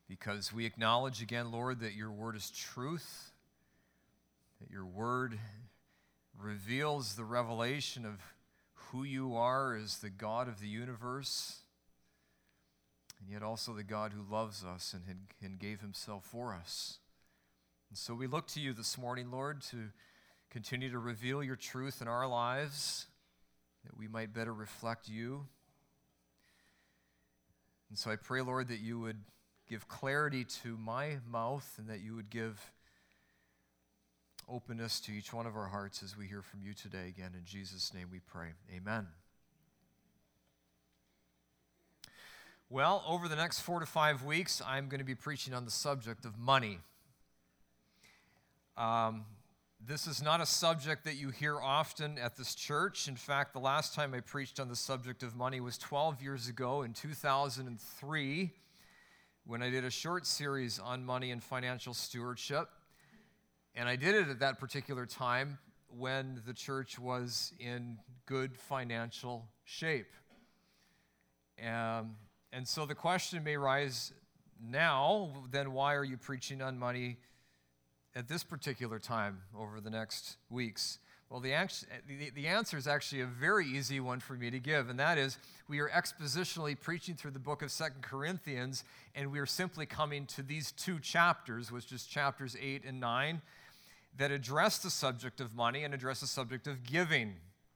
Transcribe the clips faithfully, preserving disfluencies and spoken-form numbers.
because we acknowledge again, Lord, that your word is truth, that your word reveals the revelation of who you are as the God of the universe, and yet also the God who loves us and, had, and gave himself for us. And so we look to you this morning, Lord, to continue to reveal your truth in our lives, that we might better reflect you. And so I pray, Lord, that you would give clarity to my mouth and that you would give openness to each one of our hearts as we hear from you today. Again, in Jesus' name we pray. Amen. Well, over the next four to five weeks, I'm going to be preaching on the subject of money. Um, this is not a subject that you hear often at this church. In fact, the last time I preached on the subject of money was twelve years ago in two thousand three, when I did a short series on money and financial stewardship. And I did it at that particular time when the church was in good financial shape. Um, and so the question may rise now, then why are you preaching on money at this particular time over the next weeks? Well, the, the, the answer is actually a very easy one for me to give, and that is we are expositionally preaching through the book of Second Corinthians, and we are simply coming to these two chapters, which is chapters eight and nine, that address the subject of money and address the subject of giving.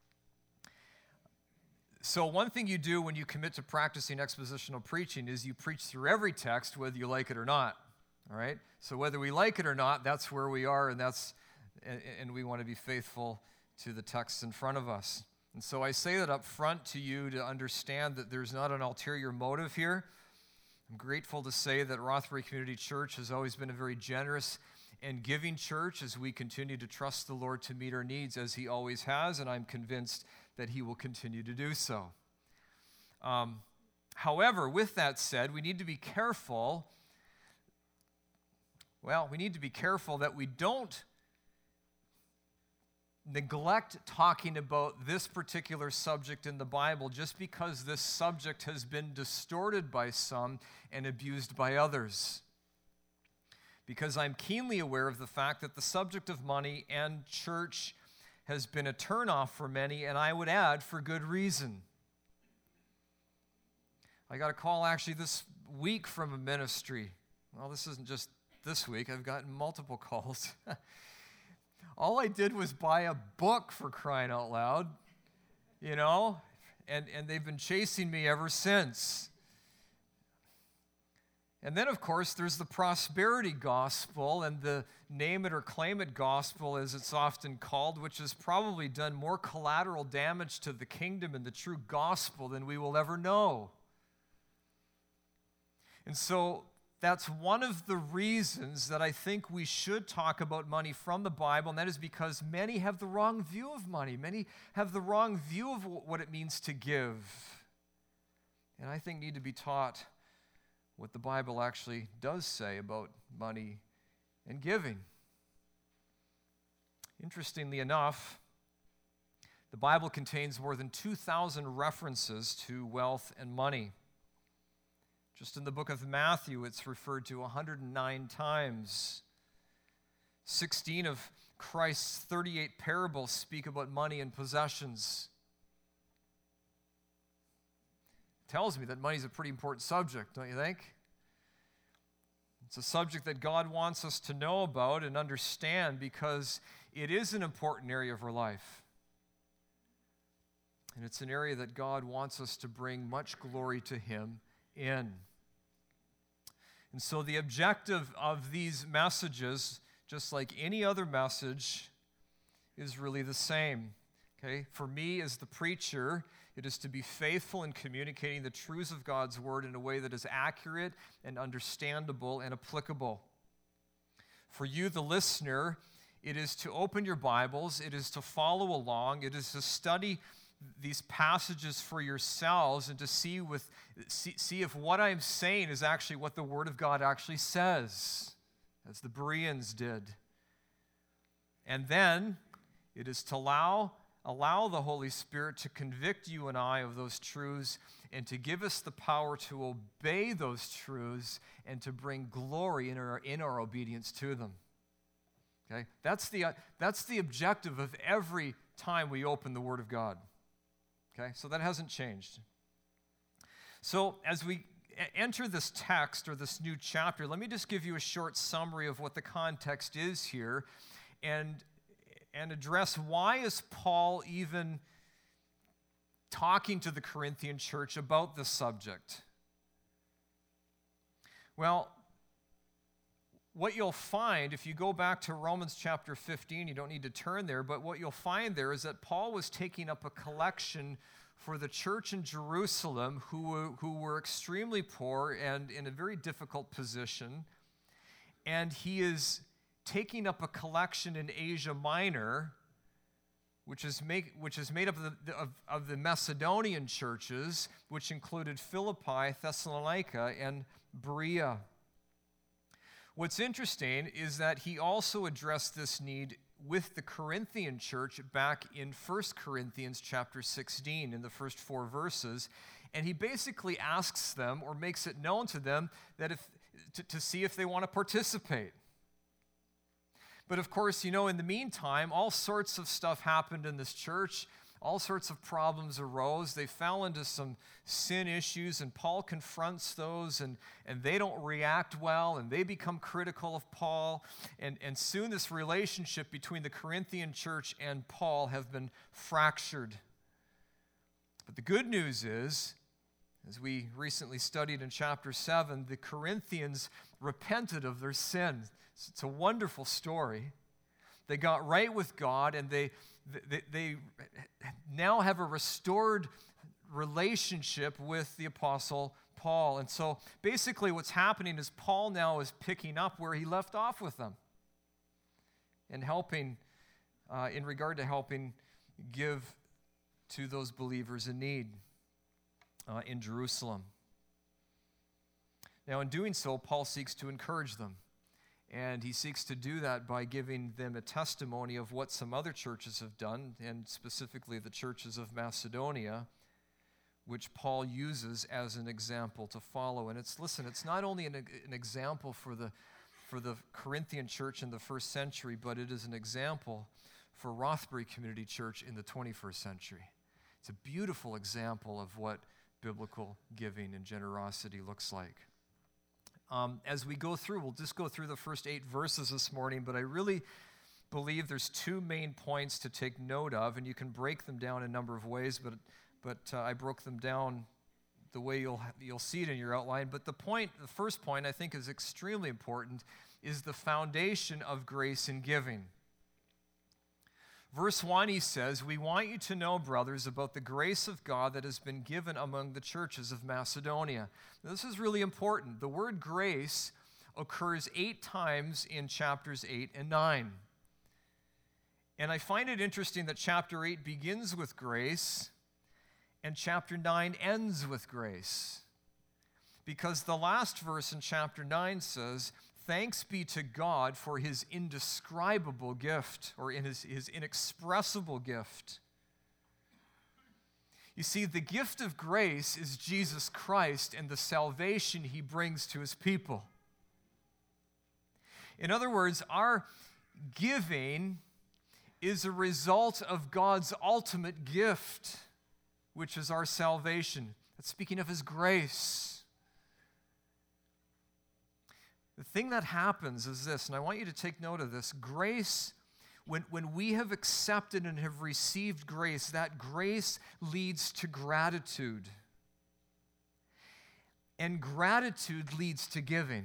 So one thing you do when you commit to practicing expositional preaching is you preach through every text, whether you like it or not. All right? So whether we like it or not, that's where we are, and that's and we want to be faithful to the text in front of us. And so I say that up front to you to understand that there's not an ulterior motive here. I'm grateful to say that Rothbury Community Church has always been a very generous and giving church as we continue to trust the Lord to meet our needs as he always has, and I'm convinced that he will continue to do so. Um, however, with that said, we need to be careful. Well, we need to be careful that we don't neglect talking about this particular subject in the Bible just because this subject has been distorted by some and abused by others. Because I'm keenly aware of the fact that the subject of money and church has been a turnoff for many, and I would add, for good reason. I got a call actually this week from a ministry. Well, this isn't just this week. I've gotten multiple calls. All I did was buy a book, for crying out loud, you know, and, and they've been chasing me ever since. And then, of course, there's the prosperity gospel and the name it or claim it gospel, as it's often called, which has probably done more collateral damage to the kingdom and the true gospel than we will ever know. And so that's one of the reasons that I think we should talk about money from the Bible, and that is because many have the wrong view of money. Many have the wrong view of what it means to give, and I think need to be taught what the Bible actually does say about money and giving. Interestingly enough, the Bible contains more than two thousand references to wealth and money. Just in the book of Matthew, it's referred to one hundred nine times. sixteen of Christ's thirty-eight parables speak about money and possessions. Tells me that money is a pretty important subject, don't you think? It's a subject that God wants us to know about and understand because it is an important area of our life. And it's an area that God wants us to bring much glory to him in. And so the objective of these messages, just like any other message, is really the same. Okay? For me as the preacher, it is to be faithful in communicating the truths of God's word in a way that is accurate and understandable and applicable. For you, the listener, it is to open your Bibles, it is to follow along, it is to study these passages for yourselves and to see with see, see if what I'm saying is actually what the Word of God actually says, as the Bereans did. And then it is to allow allow the Holy Spirit to convict you and I of those truths and to give us the power to obey those truths and to bring glory in our, in our obedience to them. Okay? That's the, uh, that's the objective of every time we open the Word of God. Okay? So that hasn't changed. So as we enter this text or this new chapter, let me just give you a short summary of what the context is here and, and address why is Paul even talking to the Corinthian church about this subject. Well, what you'll find, if you go back to Romans chapter fifteen, you don't need to turn there, but what you'll find there is that Paul was taking up a collection for the church in Jerusalem who, who were extremely poor and in a very difficult position. And he is taking up a collection in Asia Minor, which is, make, which is made up of the, of, of the Macedonian churches, which included Philippi, Thessalonica, and Berea. What's interesting is that he also addressed this need with the Corinthian church back in First Corinthians chapter sixteen, in the first four verses, and he basically asks them or makes it known to them that if to, to see if they want to participate. But of course, you know, in the meantime, all sorts of stuff happened in this church. All sorts of problems arose. They fell into some sin issues, and Paul confronts those, and, and they don't react well, and they become critical of Paul. And, and soon this relationship between the Corinthian church and Paul have been fractured. But the good news is, as we recently studied in chapter seven, the Corinthians repented of their sin. It's a wonderful story. They got right with God, and they They, they now have a restored relationship with the Apostle Paul. And so basically what's happening is Paul now is picking up where he left off with them and helping, uh, in regard to helping give to those believers in need uh, in Jerusalem. Now in doing so, Paul seeks to encourage them. And he seeks to do that by giving them a testimony of what some other churches have done, and specifically the churches of Macedonia, which Paul uses as an example to follow. And it's, listen, it's not only an, an example for the, for the Corinthian church in the first century, but it is an example for Rothbury Community Church in the twenty-first century. It's a beautiful example of what biblical giving and generosity looks like. Um, as we go through, we'll just go through the first eight verses this morning, but I really believe there's two main points to take note of, and you can break them down a number of ways, but but uh, I broke them down the way you'll you'll see it in your outline. But the point, the first point I think is extremely important, is the foundation of grace in giving. Verse one, he says, "We want you to know, brothers, about the grace of God that has been given among the churches of Macedonia." Now, this is really important. The word grace occurs eight times in chapters eight and nine. And I find it interesting that chapter eight begins with grace and chapter nine ends with grace. Because the last verse in chapter nine says, "Thanks be to God for his indescribable gift," or in his, his inexpressible gift. You see, the gift of grace is Jesus Christ and the salvation he brings to his people. In other words, our giving is a result of God's ultimate gift, which is our salvation. That's speaking of his grace. The thing that happens is this, and I want you to take note of this. Grace, when, when we have accepted and have received grace, that grace leads to gratitude. And gratitude leads to giving.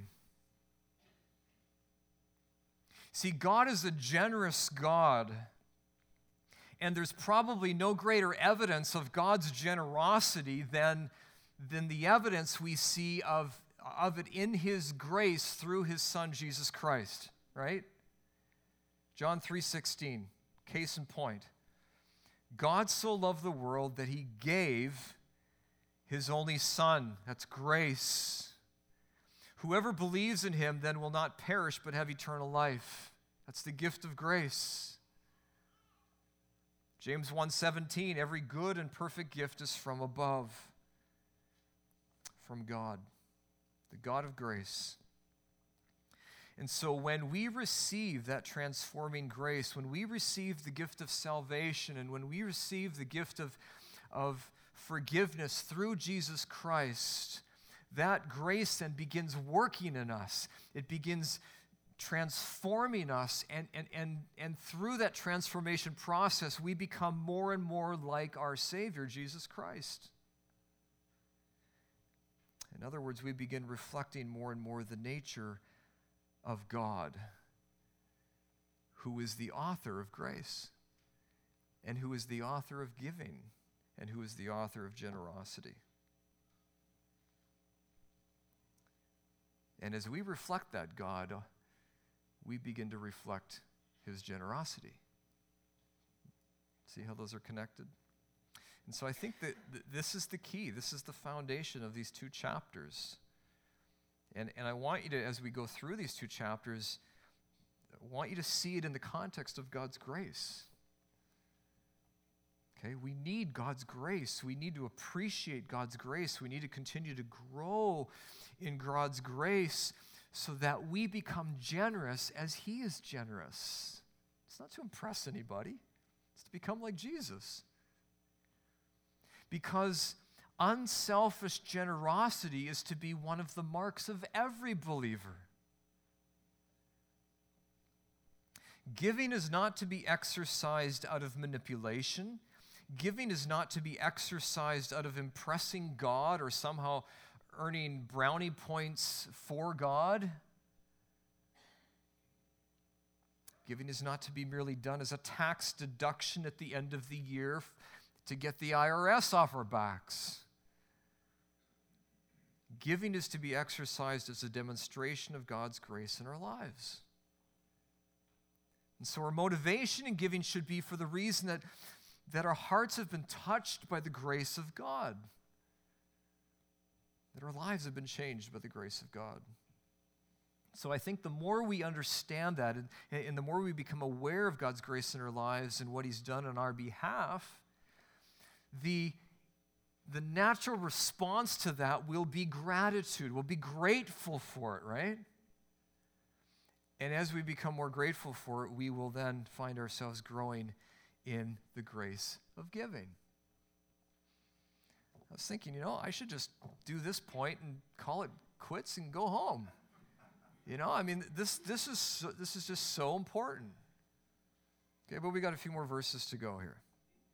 See, God is a generous God, and there's probably no greater evidence of God's generosity than, than the evidence we see of of it in his grace through his son, Jesus Christ, right? John three sixteen, case in point. God so loved the world that he gave his only son. That's grace. Whoever believes in him then will not perish but have eternal life. That's the gift of grace. James one seventeen, every good and perfect gift is from above, from God, the God of grace. And so when we receive that transforming grace, when we receive the gift of salvation, and when we receive the gift of, of forgiveness through Jesus Christ, that grace then begins working in us. It begins transforming us, and, and, and, and through that transformation process, we become more and more like our Savior, Jesus Christ. In other words, we begin reflecting more and more the nature of God, who is the author of grace, and who is the author of giving, and who is the author of generosity. And as we reflect that God, we begin to reflect his generosity. See how those are connected? And so I think that th- this is the key. This is the foundation of these two chapters. And, and I want you to, as we go through these two chapters, I want you to see it in the context of God's grace. Okay, we need God's grace. We need to appreciate God's grace. We need to continue to grow in God's grace so that we become generous as he is generous. It's not to impress anybody. It's to become like Jesus. Because unselfish generosity is to be one of the marks of every believer. Giving is not to be exercised out of manipulation. Giving is not to be exercised out of impressing God or somehow earning brownie points for God. Giving is not to be merely done as a tax deduction at the end of the year to get the I R S off our backs. Giving is to be exercised as a demonstration of God's grace in our lives. And so our motivation in giving should be for the reason that, that our hearts have been touched by the grace of God. That our lives have been changed by the grace of God. So I think the more we understand that, and, and the more we become aware of God's grace in our lives and what he's done on our behalf, the, the natural response to that will be gratitude. We'll be grateful for it, right? And as we become more grateful for it, we will then find ourselves growing in the grace of giving. I was thinking, you know, I should just do this point and call it quits and go home. You know, I mean, this this is so, this is just so important. Okay, but we got a few more verses to go here.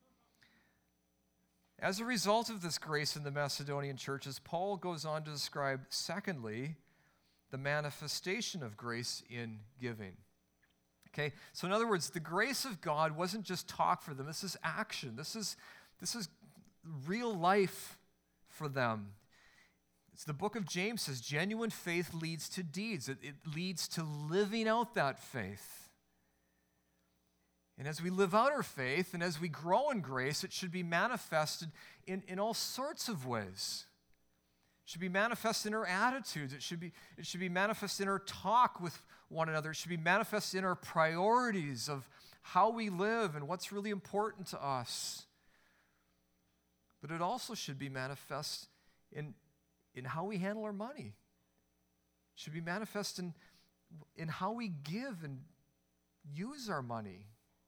As a result of this grace in the Macedonian churches, Paul goes on to describe, secondly, the manifestation of grace in giving. Okay, so in other words, the grace of God wasn't just talk for them. This is action. This is this is real life for them. It's the book of James says, genuine faith leads to deeds. It, it leads to living out that faith. And as we live out our faith and as we grow in grace, it should be manifested in, in all sorts of ways. It should be manifest in our attitudes. It should be, it should be manifest in our talk with one another. It should be manifest in our priorities of how we live and what's really important to us. But it also should be manifest in, in how we handle our money. It should be manifest in, in how we give and use our money.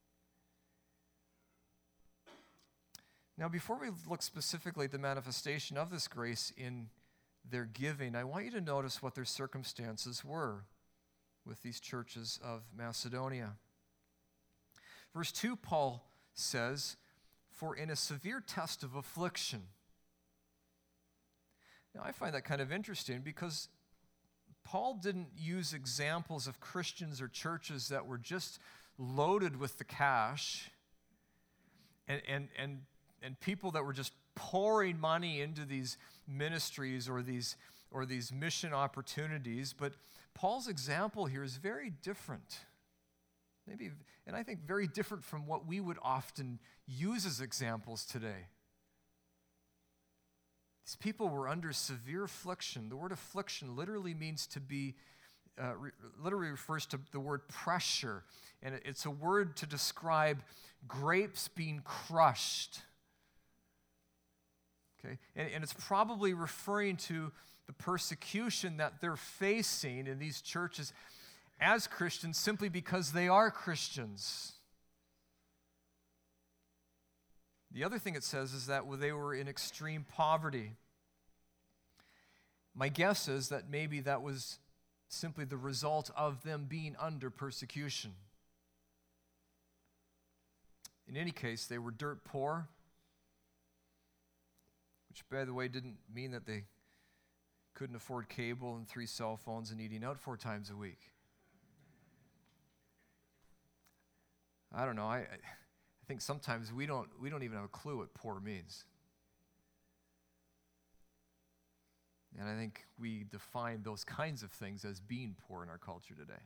Now, before we look specifically at the manifestation of this grace in their giving, I want you to notice what their circumstances were with these churches of Macedonia. Verse two, Paul says, for in a severe test of affliction. Now, I find that kind of interesting because Paul didn't use examples of Christians or churches that were just loaded with the cash and, and, and, and people that were just pouring money into these ministries or these, or these mission opportunities. But Paul's example here is very different. Maybe, and I think very different from what we would often use as examples today. These people were under severe affliction. The word affliction literally means to be uh, re- literally refers to the word pressure, and it's a word to describe grapes being crushed. Okay, and, and it's probably referring to the persecution that they're facing in these churches as Christians simply because they are Christians. The other thing it says is that they were in extreme poverty. My guess is that maybe that was simply the result of them being under persecution. In any case, they were dirt poor, which, by the way, didn't mean that they couldn't afford cable and three cell phones and eating out four times a week. I don't know. I, I think sometimes we don't we don't even have a clue what poor means. And I think we define those kinds of things as being poor in our culture today.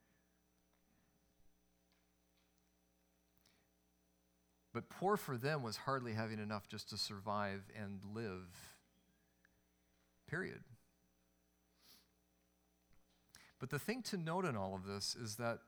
But poor for them was hardly having enough just to survive and live, period. But the thing to note in all of this is that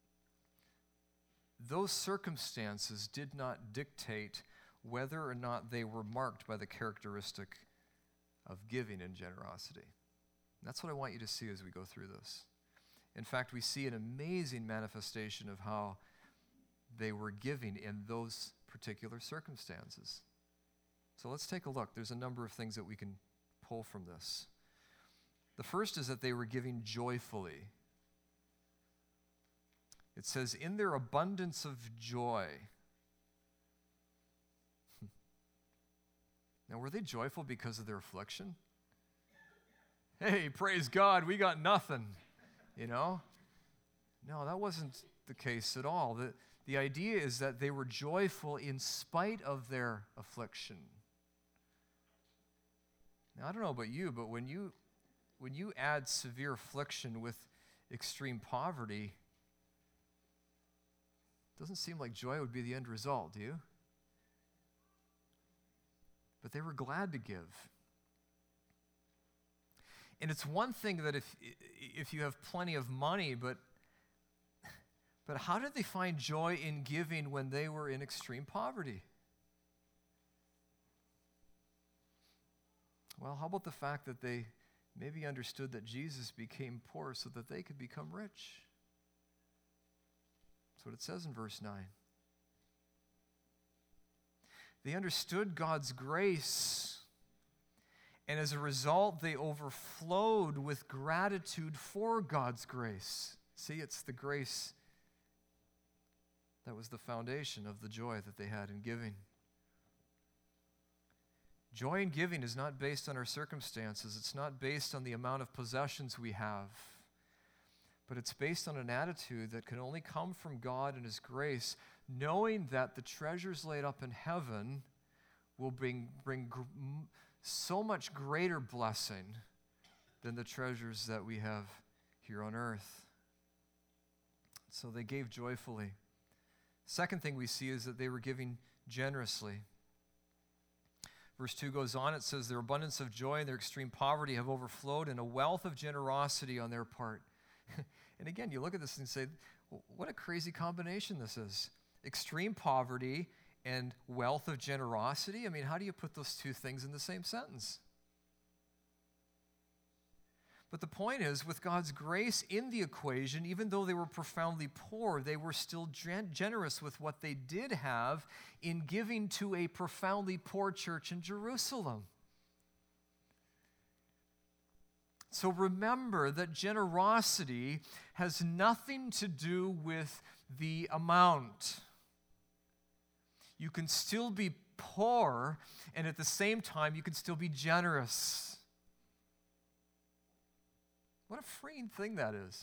those circumstances did not dictate whether or not they were marked by the characteristic of giving and generosity. And that's what I want you to see as we go through this. In fact, we see an amazing manifestation of how they were giving in those particular circumstances. So let's take a look. There's a number of things that we can pull from this. The first is that they were giving joyfully. It says, in their abundance of joy. Now, were they joyful because of their affliction? Hey, praise God, we got nothing, you know? No, that wasn't the case at all. The, the idea is that they were joyful in spite of their affliction. Now, I don't know about you, but when you when you add severe affliction with extreme poverty, it doesn't seem like joy would be the end result, do you? But they were glad to give. And it's one thing that if if you have plenty of money, but but how did they find joy in giving when they were in extreme poverty? Well, how about the fact that they maybe understood that Jesus became poor so that they could become rich? That's what it says in verse nine. They understood God's grace, and as a result, they overflowed with gratitude for God's grace. See, it's the grace that was the foundation of the joy that they had in giving. Joy in giving is not based on our circumstances. It's not based on the amount of possessions we have. But it's based on an attitude that can only come from God and His grace, knowing that the treasures laid up in heaven will bring, bring gr- so much greater blessing than the treasures that we have here on earth. So they gave joyfully. Second thing we see is that they were giving generously. Verse two goes on, it says, their abundance of joy and their extreme poverty have overflowed in a wealth of generosity on their part. And again, you look at this and say, what a crazy combination this is. Extreme poverty and wealth of generosity. I mean, how do you put those two things in the same sentence? But the point is, with God's grace in the equation, even though they were profoundly poor, they were still gen- generous with what they did have in giving to a profoundly poor church in Jerusalem. So remember that generosity has nothing to do with the amount. You can still be poor, and at the same time, you can still be generous. What a freeing thing that is.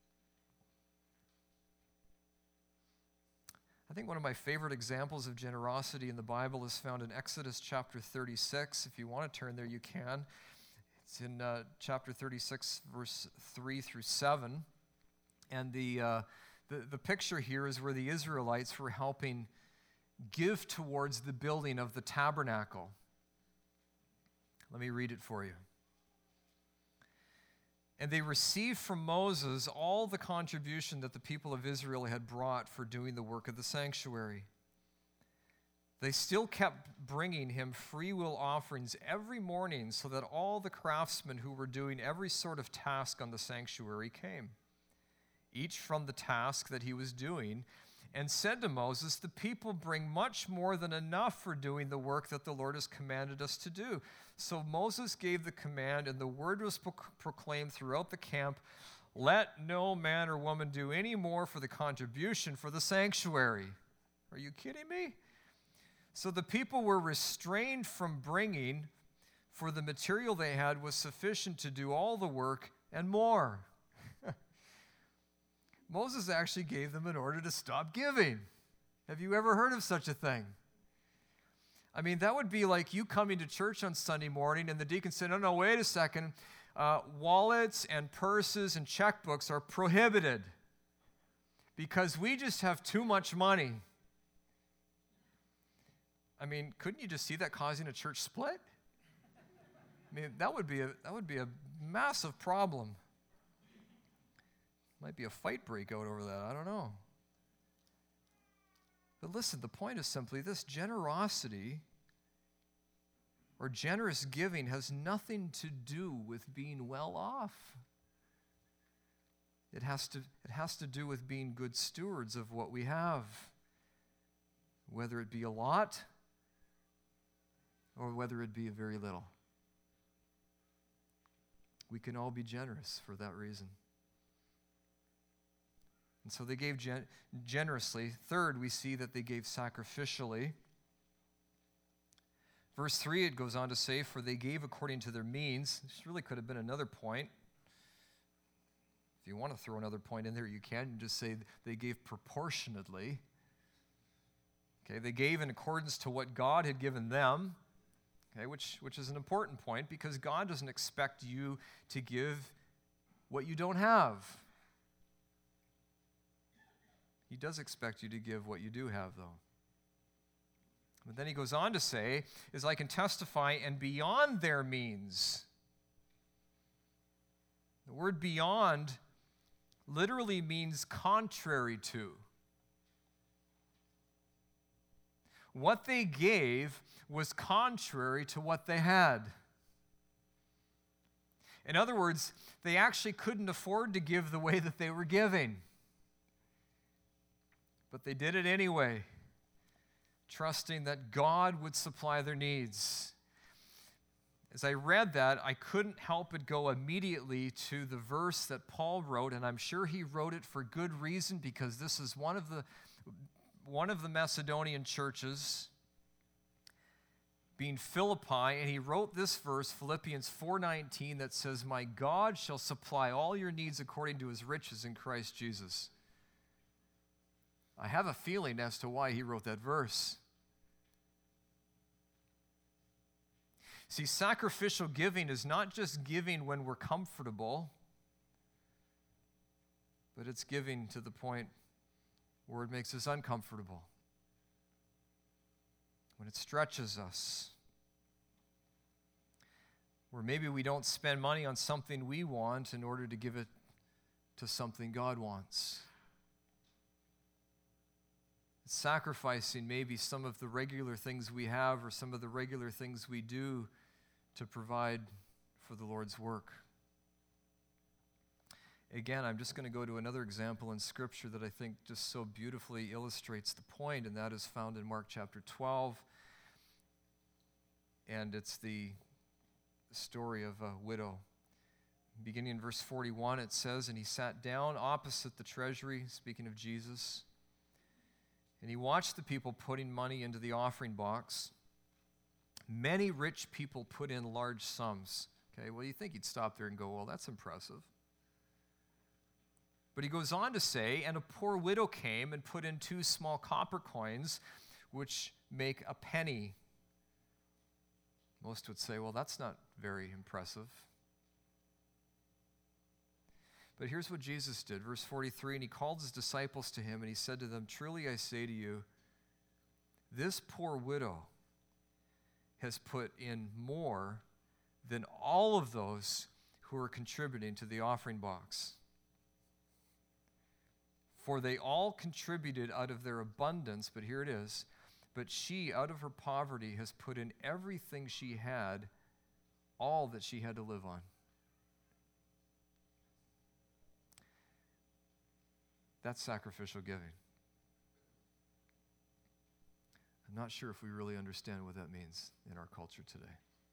I think one of my favorite examples of generosity in the Bible is found in Exodus chapter thirty-six. If you want to turn there, you can. It's in uh, chapter thirty-six, verse three through seven. And the, uh, the, the picture here is where the Israelites were helping give towards the building of the tabernacle. Let me read it for you. And they received from Moses all the contribution that the people of Israel had brought for doing the work of the sanctuary. They still kept bringing him free will offerings every morning so that all the craftsmen who were doing every sort of task on the sanctuary came, each from the task that he was doing, and said to Moses, "The people bring much more than enough for doing the work that the Lord has commanded us to do." So Moses gave the command, and the word was pro- proclaimed throughout the camp, "Let no man or woman do any more for the contribution for the sanctuary." Are you kidding me? So the people were restrained from bringing, for the material they had was sufficient to do all the work and more. Moses actually gave them an order to stop giving. Have you ever heard of such a thing? I mean, that would be like you coming to church on Sunday morning and the deacon said, "No, no, wait a second. Uh, wallets and purses and checkbooks are prohibited because we just have too much money." I mean, couldn't you just see that causing a church split? I mean, that would be a, that would be a massive problem. Might be a fight breakout over that. I don't know. But listen, the point is simply this: generosity or generous giving has nothing to do with being well off. It has to, it has to do with being good stewards of what we have, whether it be a lot or whether it be a very little. We can all be generous for that reason. And so they gave gen- generously. Third, we see that they gave sacrificially. Verse three, it goes on to say, "For they gave according to their means." This really could have been another point. If you want to throw another point in there, you can. You just say they gave proportionately. Okay, they gave in accordance to what God had given them, okay, which, which is an important point because God doesn't expect you to give what you don't have. He does expect you to give what you do have, though. But then he goes on to say, "Is I can testify, and beyond their means." The word "beyond" literally means contrary to. What they gave was contrary to what they had. In other words, they actually couldn't afford to give the way that they were giving. But they did it anyway, trusting that God would supply their needs. As I read that, I couldn't help but go immediately to the verse that Paul wrote, and I'm sure he wrote it for good reason because this is one of the one of the Macedonian churches, being Philippi, and he wrote this verse, Philippians four nineteen, that says, "My God shall supply all your needs according to his riches in Christ Jesus." I have a feeling as to why he wrote that verse. See, sacrificial giving is not just giving when we're comfortable, but it's giving to the point where it makes us uncomfortable, when it stretches us, where maybe we don't spend money on something we want in order to give it to something God wants. It's sacrificing maybe some of the regular things we have or some of the regular things we do to provide for the Lord's work. Again, I'm just going to go to another example in Scripture that I think just so beautifully illustrates the point, and that is found in Mark chapter twelve. And it's the story of a widow. Beginning in verse forty-one, it says, "And he sat down opposite the treasury," speaking of Jesus, "and he watched the people putting money into the offering box. Many rich people put in large sums." Okay, well, you think he'd stop there and go, "Well, that's impressive." But he goes on to say, "And a poor widow came and put in two small copper coins, which make a penny." Most would say, well, that's not very impressive. But here's what Jesus did. Verse forty-three, "And he called his disciples to him, and he said to them, 'Truly I say to you, this poor widow has put in more than all of those who are contributing to the offering box. For they all contributed out of their abundance, but here it is, but she, out of her poverty, has put in everything she had, all that she had to live on. That's sacrificial giving. I'm not sure if we really understand what that means in our culture today.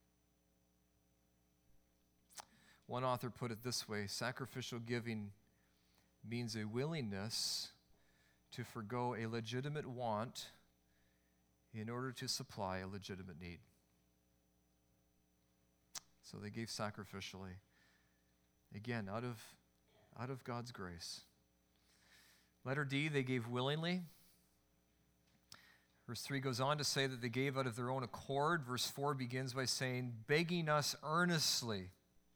One author put it this way: sacrificial giving means a willingness to forgo a legitimate want in order to supply a legitimate need. So they gave sacrificially, again, out of, out of God's grace. Letter D, they gave willingly. Verse three goes on to say that they gave out of their own accord. Verse four begins by saying, begging us earnestly.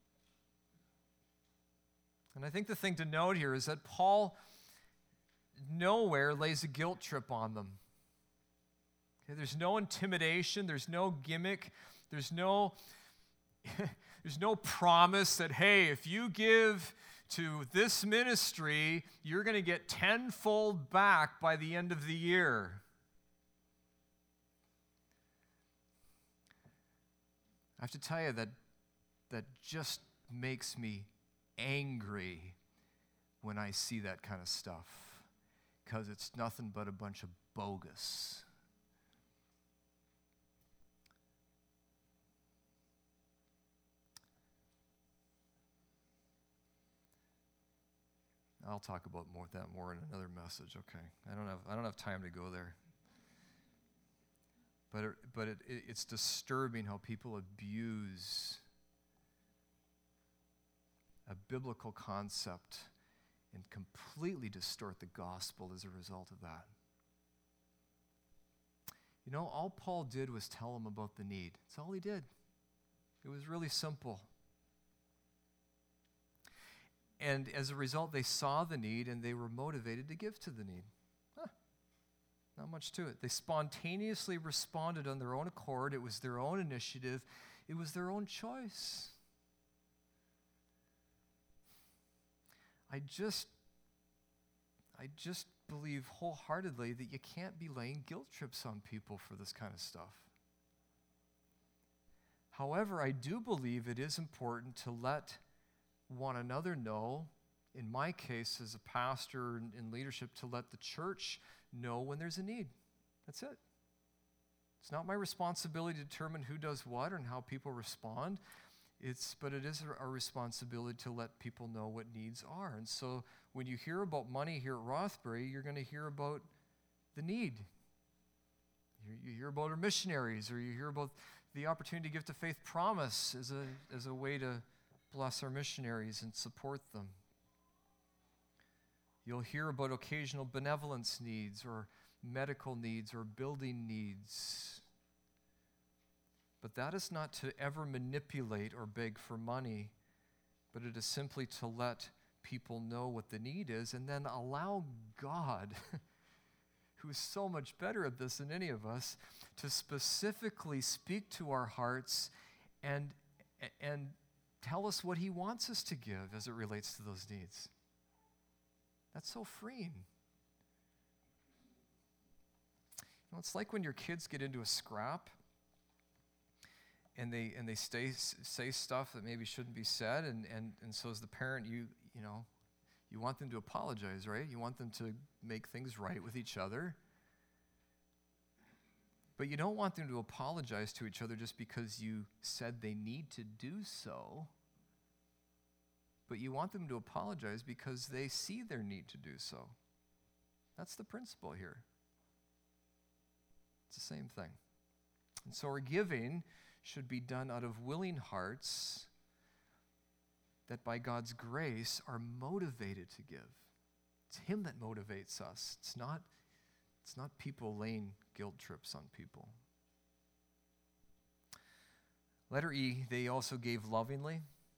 And I think the thing to note here is that Paul nowhere lays a guilt trip on them. Okay, there's no intimidation, there's no gimmick, there's no, there's no promise that, hey, if you give to this ministry, you're going to get tenfold back by the end of the year. I have to tell you that that just makes me angry when I see that kind of stuff, because it's nothing but a bunch of bogus. I'll talk about more that more in another message. Okay, I don't have I don't have time to go there. But it, but it, it, it's disturbing how people abuse a biblical concept and completely distort the gospel as a result of that. You know, all Paul did was tell them about the need. That's all he did. It was really simple. And as a result, they saw the need and they were motivated to give to the need. Huh. Not much to it. They spontaneously responded on their own accord. It was their own initiative. It was their own choice. I just, I just believe wholeheartedly that you can't be laying guilt trips on people for this kind of stuff. However, I do believe it is important to let one another know, in my case as a pastor in leadership, to let the church know when there's a need. That's it. It's not my responsibility to determine who does what and how people respond. It's, but it is our responsibility to let people know what needs are. And so when you hear about money here at Rothbury, you're going to hear about the need. You, you hear about our missionaries, or you hear about the opportunity to give to Faith Promise as a, as a way to bless our missionaries and support them. You'll hear about occasional benevolence needs or medical needs or building needs. But that is not to ever manipulate or beg for money, but it is simply to let people know what the need is and then allow God, who is so much better at this than any of us, to specifically speak to our hearts and, and tell us what he wants us to give as it relates to those needs. That's so freeing. You know, it's like when your kids get into a scrap and they and they stay, say stuff that maybe shouldn't be said, and, and, and so as the parent, you you know, you want them to apologize, right? You want them to make things right with each other. But you don't want them to apologize to each other just because you said they need to do so. But you want them to apologize because they see their need to do so. That's the principle here. It's the same thing. And so our giving should be done out of willing hearts that by God's grace are motivated to give. It's him that motivates us. It's not, it's not people laying guilt trips on people. Letter E, they also gave lovingly.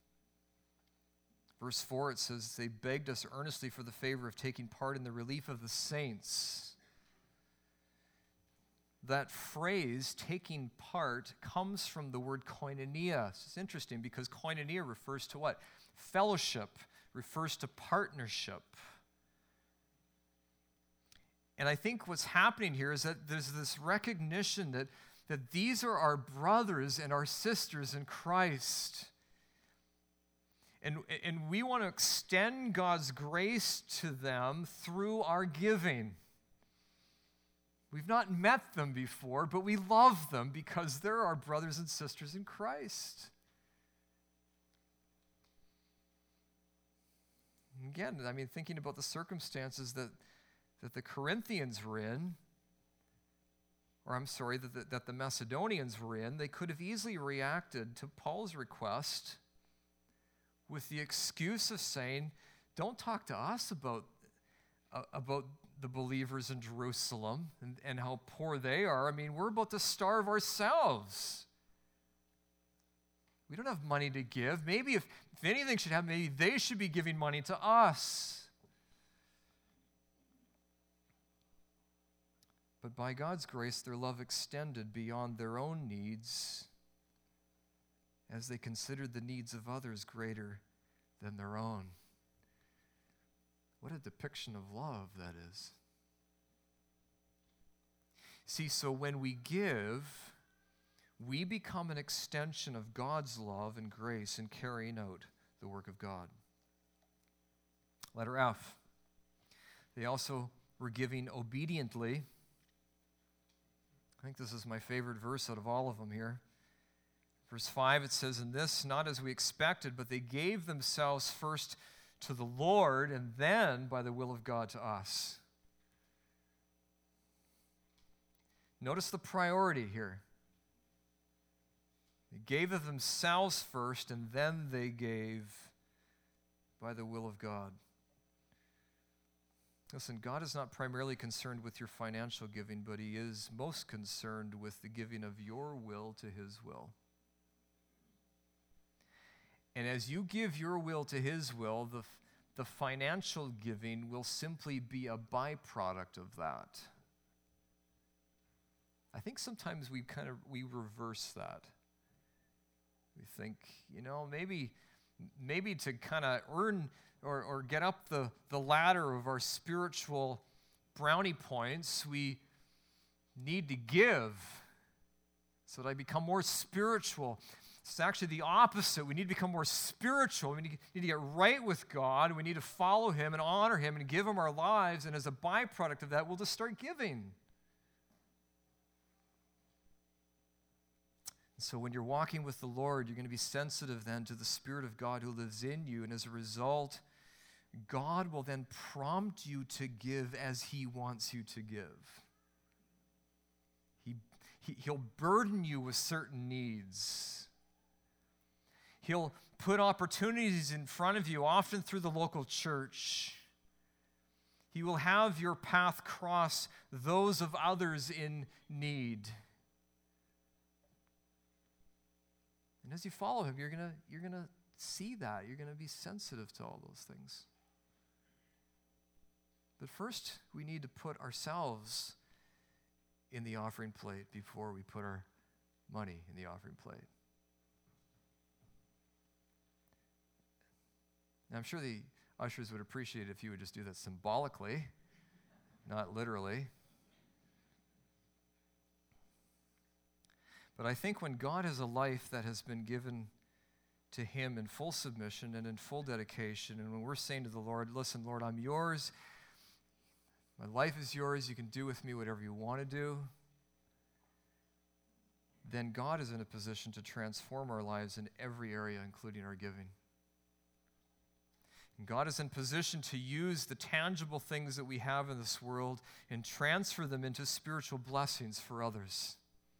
Verse four, it says, they begged us earnestly for the favor of taking part in the relief of the saints. that phrase, taking part, comes from the word koinonia. It's interesting because koinonia refers to what? Fellowship, refers to partnership. And I think what's happening here is that there's this recognition that, that these are our brothers and our sisters in Christ. And, and we want to extend God's grace to them through our giving. We've not met them before, but we love them because they're our brothers and sisters in Christ. Again, I mean, thinking about the circumstances that, that the Corinthians were in, or I'm sorry, that the, that the Macedonians were in, they could have easily reacted to Paul's request with the excuse of saying, don't talk to us about, uh, about the believers in Jerusalem and, and how poor they are. I mean, we're about to starve ourselves. We don't have money to give. Maybe if, if anything should happen, maybe they should be giving money to us. But by God's grace, their love extended beyond their own needs as they considered the needs of others greater than their own. What a depiction of love that is. See, so when we give, we become an extension of God's love and grace in carrying out the work of God. Letter F. They also were giving obediently. I think this is my favorite verse out of all of them here. Verse five, it says, "In this, not as we expected, but they gave themselves first to the Lord, and then, by the will of God, to us." Notice the priority here. They gave of themselves first, and then they gave by the will of God. Listen, God is not primarily concerned with your financial giving, but He is most concerned with the giving of your will to His will. And as you give your will to His will, the, the financial giving will simply be a byproduct of that. I think sometimes we kind of, we reverse that. We think, you know, maybe, maybe to kind of earn or, or get up the, the ladder of our spiritual brownie points, we need to give so that I become more spiritual. It's actually the opposite. We need to become more spiritual. We need to get right with God. We need to follow Him and honor Him and give Him our lives. And as a byproduct of that, we'll just start giving. So when you're walking with the Lord, you're going to be sensitive then to the Spirit of God who lives in you. And as a result, God will then prompt you to give as He wants you to give. He, he, he'll burden you with certain needs. He'll put opportunities in front of you, often through the local church. He will have your path cross those of others in need. And as you follow Him, you're gonna, you're gonna see that. You're gonna be sensitive to all those things. But first, we need to put ourselves in the offering plate before we put our money in the offering plate. Now, I'm sure the ushers would appreciate it if you would just do that symbolically, not literally. But I think when God has a life that has been given to Him in full submission and in full dedication, and when we're saying to the Lord, listen, Lord, I'm yours, my life is yours, you can do with me whatever you want to do, then God is in a position to transform our lives in every area, including our giving. And God is in position to use the tangible things that we have in this world and transfer them into spiritual blessings for others.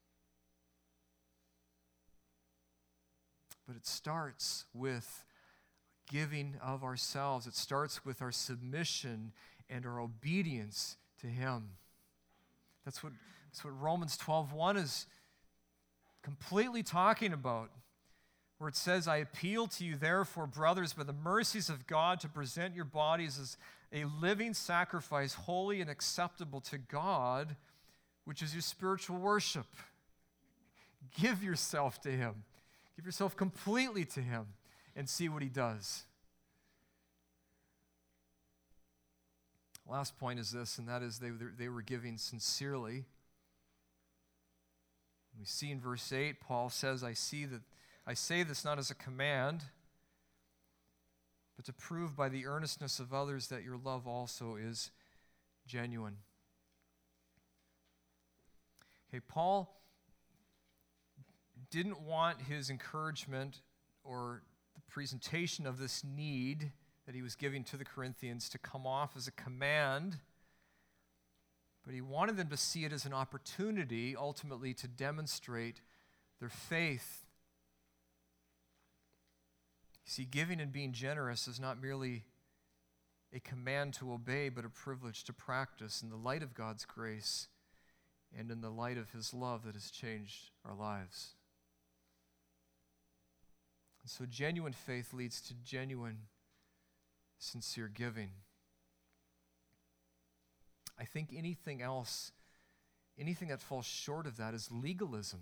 But it starts with giving of ourselves. It starts with our submission and our obedience to Him. That's what, that's what Romans twelve one is completely talking about, where it says, "I appeal to you, therefore, brothers, by the mercies of God, to present your bodies as a living sacrifice, holy and acceptable to God, which is your spiritual worship. Give yourself to him. Give yourself completely to him and see what he does. Last point is this, and that is they, they were giving sincerely. We see in verse eight, Paul says, I see that I say this not as a command, but to prove by the earnestness of others that your love also is genuine. Okay, Paul didn't want his encouragement or the presentation of this need that he was giving to the Corinthians to come off as a command, but he wanted them to see it as an opportunity ultimately to demonstrate their faith. You see, giving and being generous is not merely a command to obey, but a privilege to practice in the light of God's grace and in the light of his love that has changed our lives. And so genuine faith leads to genuine, sincere giving. I think anything else, anything that falls short of that is legalism.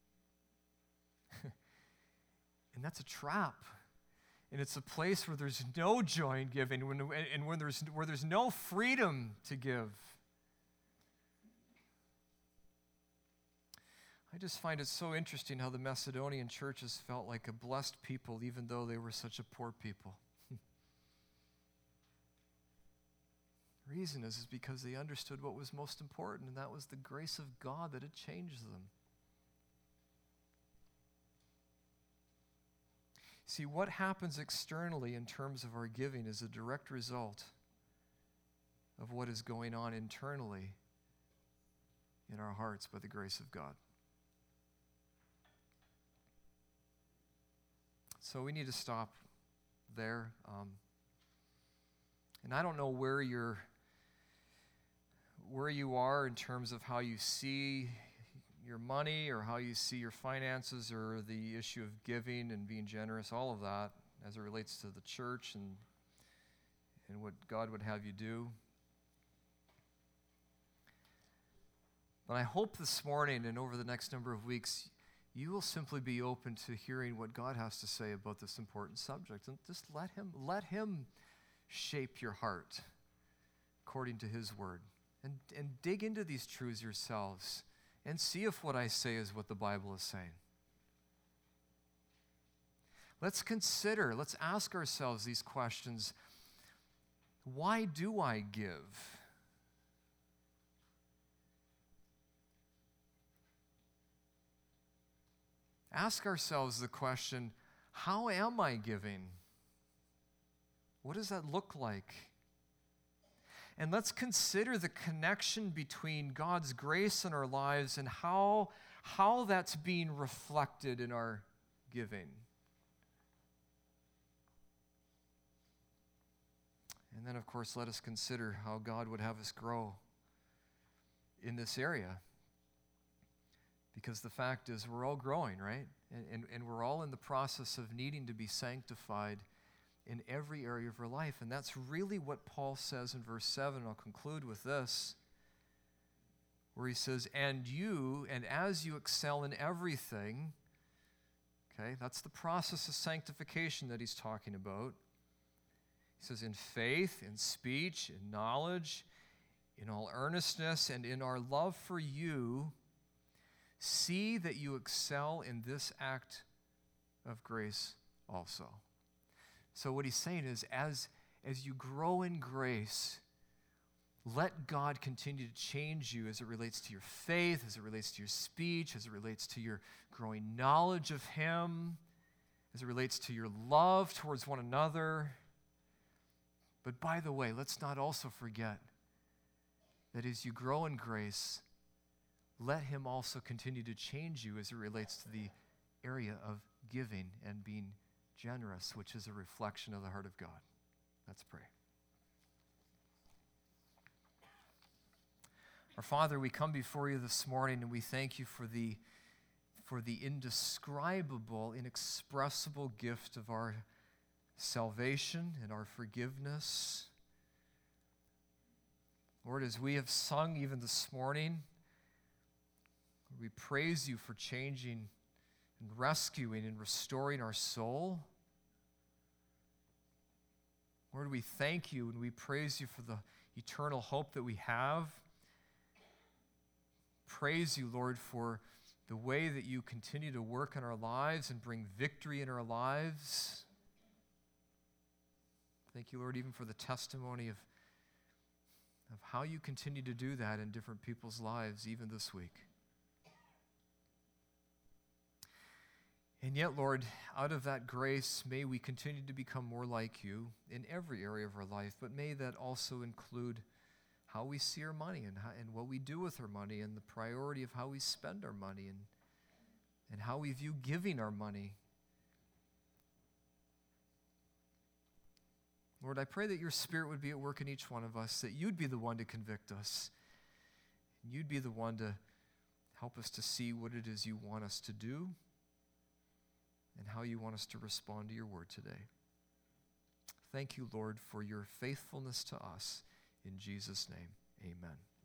And that's a trap. And it's a place where there's no joy in giving, when, and when there's, where there's no freedom to give. I just find it so interesting how the Macedonian churches felt like a blessed people, even though they were such a poor people. The reason is, is because they understood what was most important, and that was the grace of God that had changed them. See, what happens externally in terms of our giving is a direct result of what is going on internally in our hearts by the grace of God. So we need to stop there. Um, and I don't know where you're, where you are in terms of how you see your money or how you see your finances or the issue of giving and being generous, all of that as it relates to the church and, and what God would have you do. But I hope this morning and over the next number of weeks, you will simply be open to hearing what God has to say about this important subject. And just let him, let him shape your heart according to his word. And, and dig into these truths yourselves and see if what I say is what the Bible is saying. Let's consider, let's ask ourselves these questions. Why do I give? Ask ourselves the question, how am I giving? What does that look like? And let's consider the connection between God's grace in our lives and how, how that's being reflected in our giving. And then, of course, let us consider how God would have us grow in this area. Because the fact is, we're all growing, right? And, and, and we're all in the process of needing to be sanctified in every area of our life. And that's really what Paul says in verse seven. I'll conclude with this, where he says, and you, and as you excel in everything, okay, that's the process of sanctification that he's talking about. He says, in faith, in speech, in knowledge, in all earnestness, and in our love for you, see that you excel in this act of grace also. So what he's saying is, as, as you grow in grace, let God continue to change you as it relates to your faith, as it relates to your speech, as it relates to your growing knowledge of him, as it relates to your love towards one another. But by the way, let's not also forget that as you grow in grace, let him also continue to change you as it relates to the area of giving and being generous, which is a reflection of the heart of God. Let's pray. Our Father, we come before you this morning and we thank you for the, for the indescribable, inexpressible gift of our salvation and our forgiveness. Lord, as we have sung even this morning, We praise you for changing and rescuing and restoring our soul. Lord, we thank you and we praise you for the eternal hope that we have. Praise you, Lord, for the way that you continue to work in our lives and bring victory in our lives. Thank you, Lord, even for the testimony of, of how you continue to do that in different people's lives, even this week. And yet, Lord, out of that grace, may we continue to become more like you in every area of our life, but may that also include how we see our money and, how, and what we do with our money and the priority of how we spend our money and, and how we view giving our money. Lord, I pray that your Spirit would be at work in each one of us, that you'd be the one to convict us, and you'd be the one to help us to see what it is you want us to do and how you want us to respond to your word today. Thank you, Lord, for your faithfulness to us. In Jesus' name, amen.